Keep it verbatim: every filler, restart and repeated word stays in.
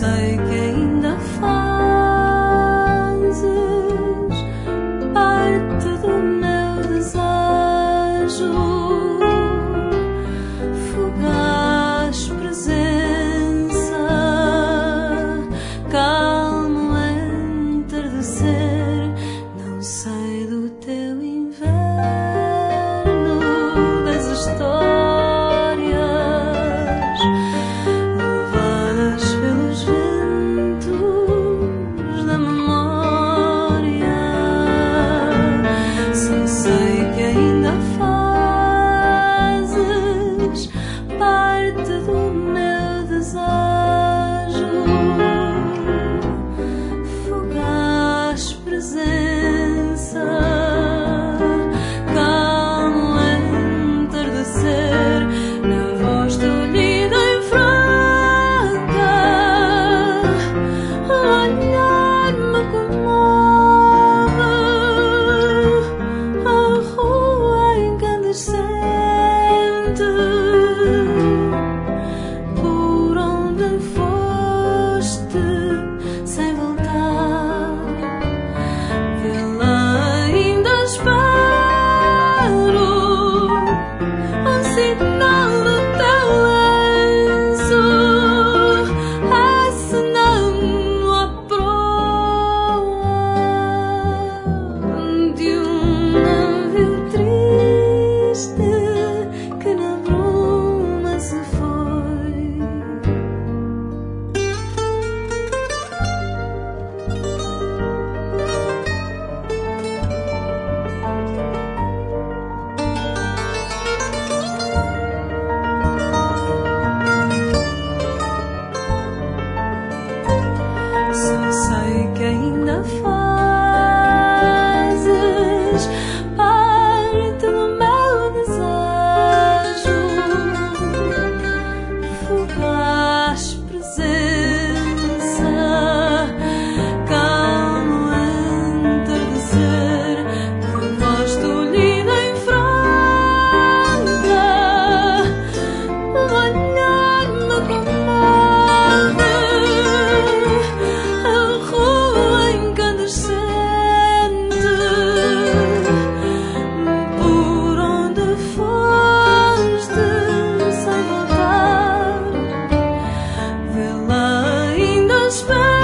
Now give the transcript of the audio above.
sei que ainda fazes parte do meu desejo, fugaz presença, calmo entardecer. Não sei do teu inverno, das histórias levadas pelos ventos da memória. Só sei que ainda fazes parte do meu desejo, fugaz presença, calmo entardecer. Na voz tolhida e franca, o olhar me comove, a rua incandescente, por onde foste sem voltar. Vê-la ainda espero, um sinal do teu lenço, esse não a proa de um navio triste que na bruma se foi. Só sei que ainda fazes parte do meu desejo, fugaz presença, calmo entardecer. Na voz tolhida e franca, o olhar me comove, a rua incandescente, por onde foste sem voltar. Vê-la ainda espero,